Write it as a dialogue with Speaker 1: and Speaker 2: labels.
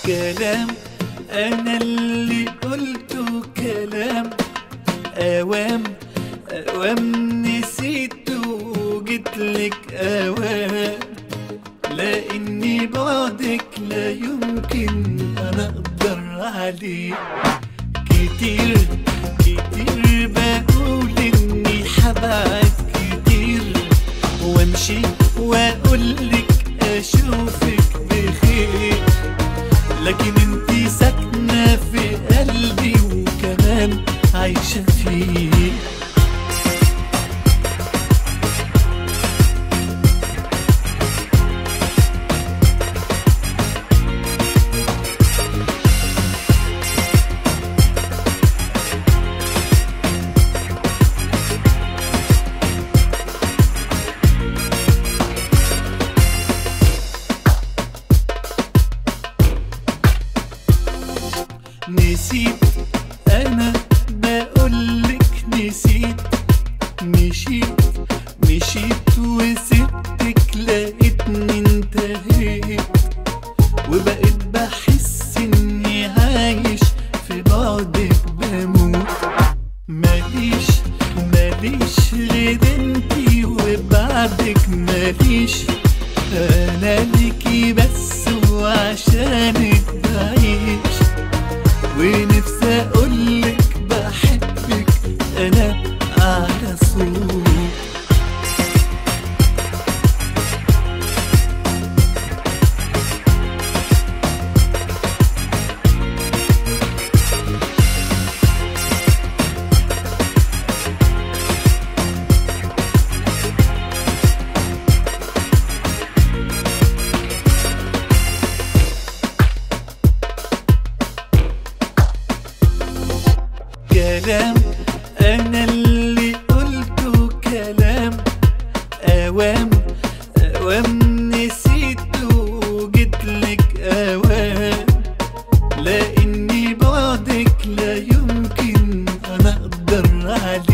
Speaker 1: كلام انا اللي قلته كلام اوام نسيته وجيتلك اوام، لاني بعدك لا يمكن انا اقدر عليه. كتير بقول اني حبعد كتير وامشي واقولك اشوفك بخير، لكن انتي ساكنة في قلبي وكمان عايشة فيه. نسيت انا بقولك نسيت، مشيت وسبتك لقيتني انتهيت، وبقيت بحس اني عايش في بعدك بموت. ماليش غير انتي وبعدك ماليش، انا ليكي بس وعشانك بعيش، ونفسي اقولك بحبك انا على صوت. كلام انا اللي قلته كلام اوام نسيته وجيتلك اوام، لاني بعدك لا يمكن انا اقدر عليه.